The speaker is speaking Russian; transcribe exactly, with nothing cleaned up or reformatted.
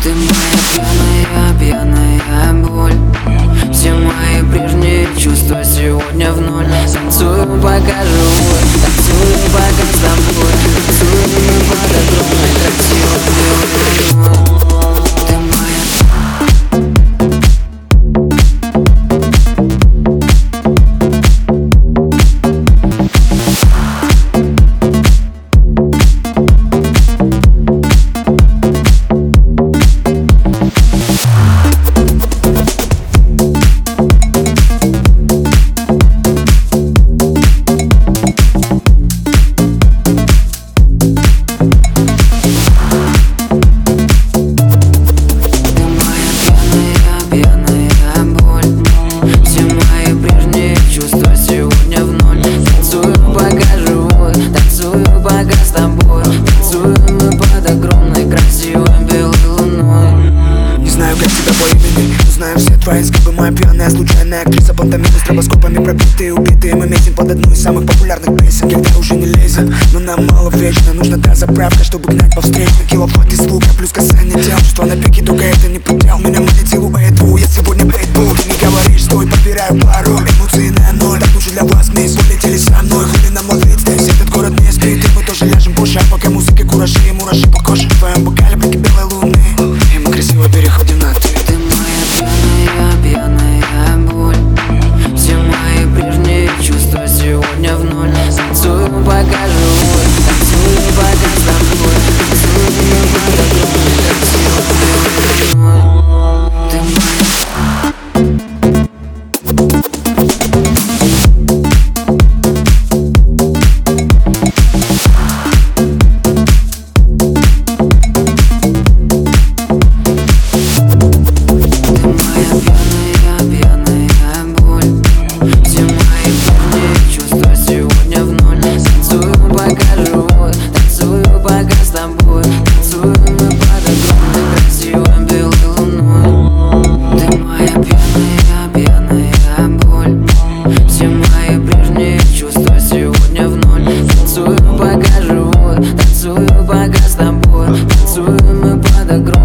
Ты моя пьяная, пьяная боль. Все мои прежние чувства сегодня в ноль. Танцую, пока живой, танцую, пока с тобой. Танцую под огромной красивой белой луной. Ты знаем все твои скрипы, моя пьяная случайная актриса. Пантомимы с стробоскопами пробитые, убитые. Мы месим под одну из самых популярных песен, когда уже не лезет. Но нам мало вечно, нужна та заправка, чтобы гнать по встречной. Киловатт из звука плюс касание тел. Чувство на пике, только это не предел. Меня монетил, поэтому я сегодня бейтбул. Ты не говоришь, стой, подбираю пароль. Эмоции на ноль, так лучше для вас вниз. Полетели со мной, хули нам ловить здесь. Этот город не спит, и мы тоже ляжем по шаг. Пока музыки куражи и мураши по коже. В твоем бокале блики белой луны, и мы красиво переходим на ты. пьяная боль. Все мои прежние чувства сегодня в ноль. Танцую, пока живой, танцую, пока с тобой. Танцую под огромной красивой белой луной. Ты моя. Танцую, пока с тобой. Танцуем мы под огромной